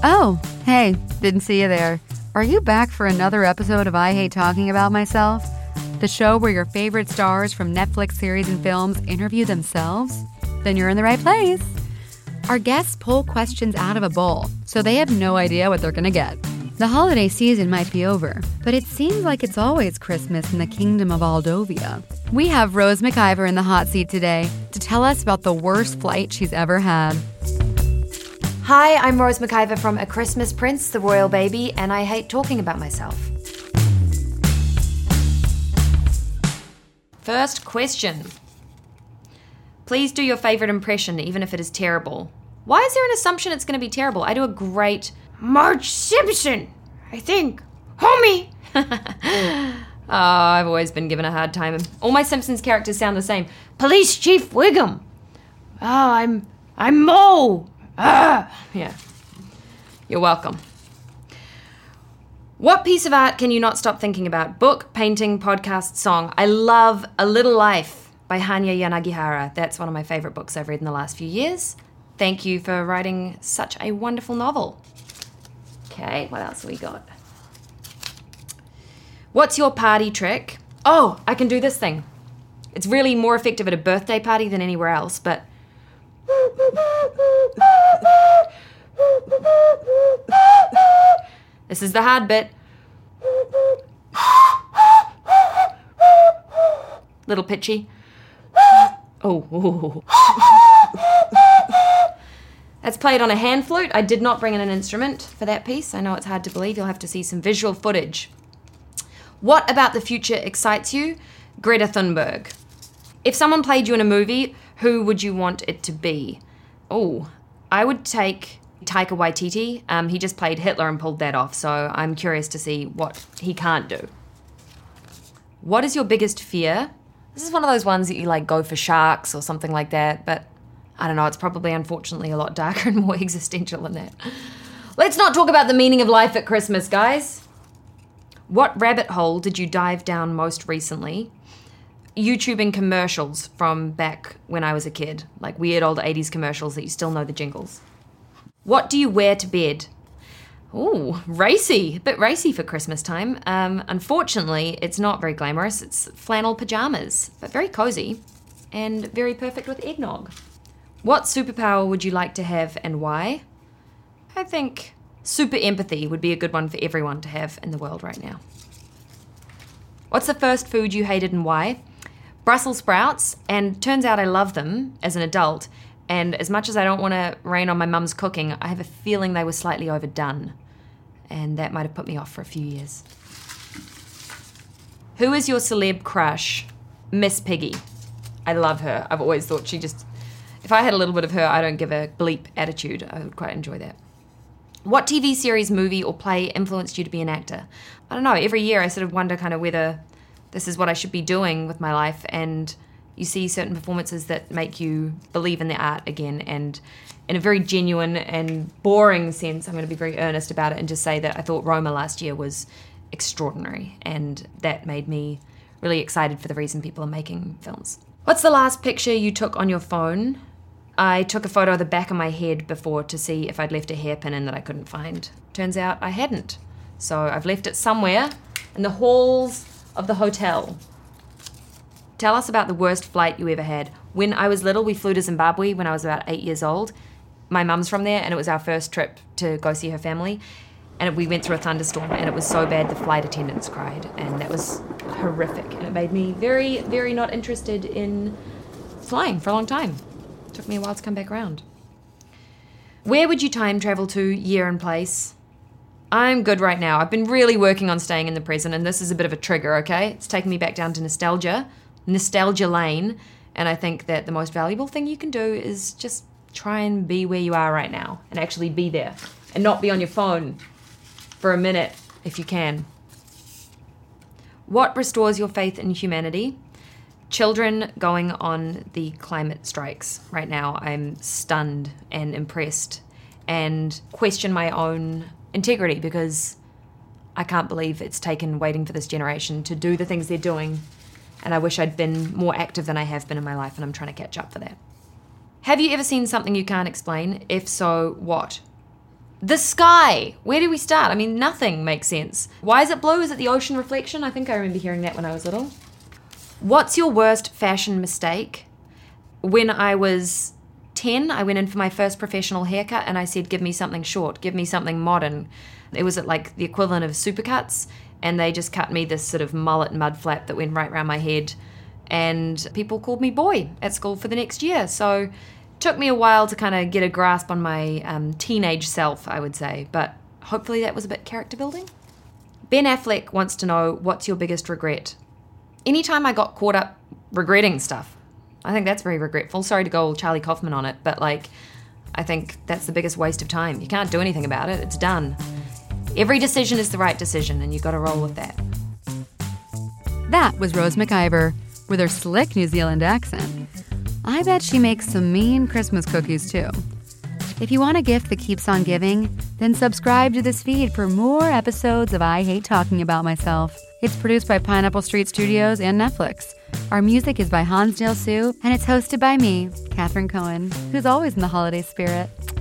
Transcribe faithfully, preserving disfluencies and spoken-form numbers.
Oh, hey, didn't see you there. Are you back for another episode of I Hate Talking About Myself? The show where your favorite stars from Netflix series and films interview themselves? Then you're in the right place. Our guests pull questions out of a bowl, so they have no idea what they're gonna get. The holiday season might be over, but it seems like it's always Christmas in the kingdom of Aldovia. We have Rose McIver in the hot seat today to tell us about the worst flight she's ever had. Hi, I'm Rose McIver from A Christmas Prince, The Royal Baby, and I hate talking about myself. First question. Please do your favorite impression, even if it is terrible. Why is there an assumption it's going to be terrible? I do a great Marge Simpson, I think. Homie! Oh, I've always been given a hard time. All my Simpsons characters sound the same. Police Chief Wiggum. Oh, I'm... I'm Mo. Ah! Yeah. You're welcome. What piece of art can you not stop thinking about? Book, painting, podcast, song. I love A Little Life by Hanya Yanagihara. That's one of my favorite books I've read in the last few years. Thank you for writing such a wonderful novel. Okay, what else have we got? What's your party trick? Oh, I can do this thing. It's really more effective at a birthday party than anywhere else, but... This is the hard bit. Little pitchy. Oh. That's played on a hand flute. I did not bring in an instrument for that piece. I know it's hard to believe. You'll have to see some visual footage. What about the future excites you? Greta Thunberg. If someone played you in a movie, who would you want it to be? Oh, I would take Taika Waititi. Um, he just played Hitler and pulled that off, so I'm curious to see what he can't do. What is your biggest fear? This is one of those ones that you like go for sharks or something like that, but I don't know, it's probably unfortunately a lot darker and more existential than that. Let's not talk about the meaning of life at Christmas, guys. What rabbit hole did you dive down most recently? YouTubing commercials from back when I was a kid, like weird old eighties commercials that you still know the jingles. What do you wear to bed? Ooh, racy, a bit racy for Christmas time. Um, unfortunately, it's not very glamorous. It's flannel pajamas, but very cozy and very perfect with eggnog. What superpower would you like to have and why? I think super empathy would be a good one for everyone to have in the world right now. What's the first food you hated and why? Brussels sprouts, and turns out I love them as an adult, and as much as I don't want to rain on my mum's cooking, I have a feeling they were slightly overdone, and that might have put me off for a few years. Who is your celeb crush? Miss Piggy. I love her. I've always thought she just... If I had a little bit of her, I don't give a bleep attitude. I would quite enjoy that. What T V series, movie, or play influenced you to be an actor? I don't know. Every year I sort of wonder kind of whether this is what I should be doing with my life, and you see certain performances that make you believe in the art again, and in a very genuine and boring sense, I'm going to be very earnest about it and just say that I thought Roma last year was extraordinary, and that made me really excited for the reason people are making films. What's the last picture you took on your phone? I took a photo of the back of my head before to see if I'd left a hairpin in that I couldn't find. Turns out I hadn't. So I've left it somewhere in the halls of the hotel. Tell us about the worst flight you ever had. When I was little, we flew to Zimbabwe when I was about eight years old. My mum's from there, and it was our first trip to go see her family. And we went through a thunderstorm, and it was so bad the flight attendants cried, and that was horrific. And it made me very, very not interested in flying for a long time. It took me a while to come back around. Where would you time travel to, year and place? I'm good right now. I've been really working on staying in the present, and this is a bit of a trigger, okay? It's taken me back down to nostalgia, nostalgia lane, and I think that the most valuable thing you can do is just try and be where you are right now, and actually be there, and not be on your phone for a minute, if you can. What restores your faith in humanity? Children going on the climate strikes. Right now, I'm stunned and impressed, and question my own integrity, because I can't believe it's taken waiting for this generation to do the things they're doing, and I wish I'd been more active than I have been in my life, and I'm trying to catch up for that. Have you ever seen something you can't explain? If so, what? The sky. Where do we start? I mean, nothing makes sense. Why is it blue? Is it the ocean reflection? I think I remember hearing that when I was little. What's your worst fashion mistake? When I was ten, I went in for my first professional haircut and I said, give me something short, give me something modern. It was at like the equivalent of Supercuts, and they just cut me this sort of mullet mud flap that went right around my head. And people called me boy at school for the next year. So it took me a while to kind of get a grasp on my um, teenage self, I would say. But hopefully that was a bit character building. Ben Affleck wants to know, what's your biggest regret? Anytime I got caught up regretting stuff. I think that's very regretful. Sorry to go all Charlie Kaufman on it, but like, I think that's the biggest waste of time. You can't do anything about it. It's done. Every decision is the right decision, and you've got to roll with that. That was Rose McIver with her slick New Zealand accent. I bet she makes some mean Christmas cookies too. If you want a gift that keeps on giving, then subscribe to this feed for more episodes of I Hate Talking About Myself. It's produced by Pineapple Street Studios and Netflix. Our music is by Hansdale Sue, and it's hosted by me, Catherine Cohen, who's always in the holiday spirit.